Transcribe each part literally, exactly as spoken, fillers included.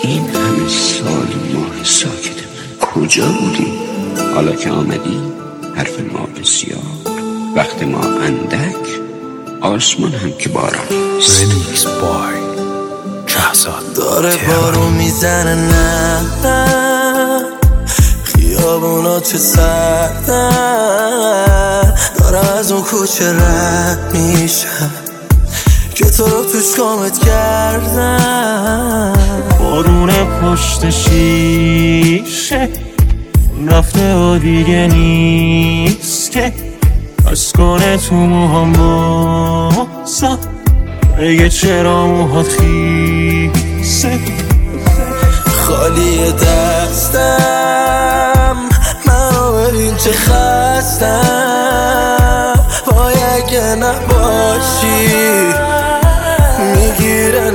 این همه سال ماه ساکته کجا بودی؟ حالا که آمدی حرف ما بسیار، وقت ما اندک، آسمان هم که باران نیست. رمیکس بای شهزاد داره بارو میزنه نه خیابونا چه سردن، دارم از اون کوچه رد میشم که تو رو توش کامت کردم. بارون پشت شیشه رفته و دیگه نیست که بس کنه تو موهام بازم بگه چرا موهات خیسه. خالی دستم منو ببین چه خستم، وای اگه نباشی میگیره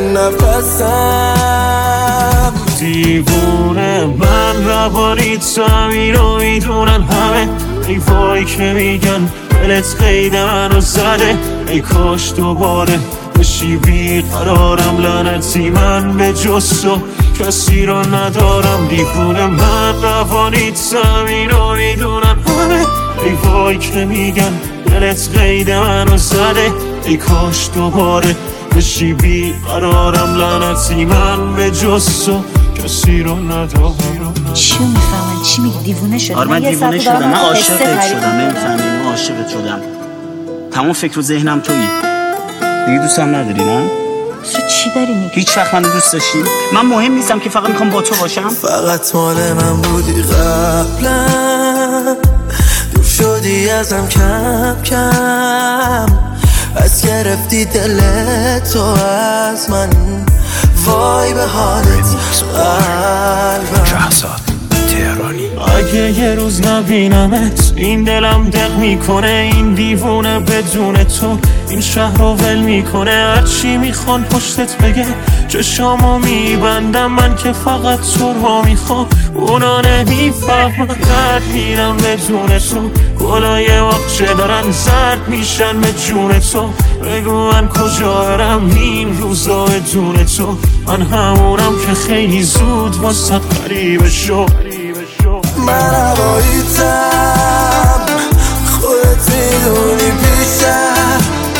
نفسم. دیوونه من روانی تو همین رو میدونن همه، ای وای که میگن دلت قید منو زده، ای کاش دوباره بشی بیقرارم. لعنتی من به جز تو کسی رو ندارم. دیوونه من روانی تو همین رو میدونن همه، ای وای که میگن دلت قید منو زده، ای کاش دوباره بشی بیقرارم. لعنتی من به جز تو کسی رو ندارم. چی میفهمن؟ چی میگی؟ دیوونه شدم؟ آره من دیوونه شدم، من عاشقت شدم. نمیفهمی؟ من عاشقت شدم. تمام فکر و ذهنم تویی. دیگه دوستم نداری نه؟ تو چی داری میگی؟ هیچ وقت منو دوست داشتی؟ من مهم نیستم که فقط میخوام با تو باشم. فقط مال من بودی قبلا، دور شدی ازم کم کم، از گرفتی دل تو از من، وای به حالت قلبم. شهزاد تهرانی. اگه یه روز نبینمت این دلم دق میکنه، این دیوونه بدون تو این شهر رو ول میکنه. هرچی میخوان پشتت بگه چشامو میبندم، من که فقط تو رو میخوام. اونا نمیفهمن درد میرم بدون تو، گلای واقچه دارن زرد میشن به جون تو. بگو من کجا برم این روزا بدون تو، من همونم که خیلی زود واسه غریبه شو. من هواییتم خودت میدونی پیشم،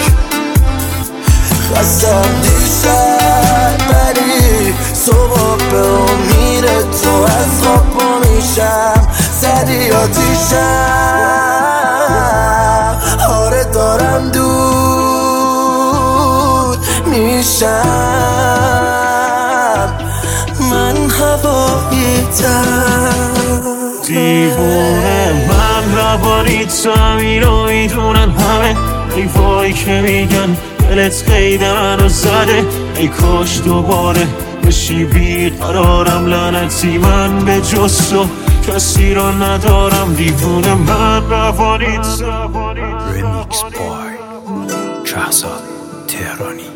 خستم دیشب ولی صبح به امید تو از خواب پا میشم. زدی آتیشم، آره دارم دود میشم. من هواییتم. دیوونه من روانی تو همین رو میدونن همه، ای وای که میگن دلت قید منو زده، ای کاش دوباره بشی بیقرارم. لعنتی من به جز تو کسی رو ندارم. دیوونه من روانی تو. رمیکس بای شهزاد تهرانی.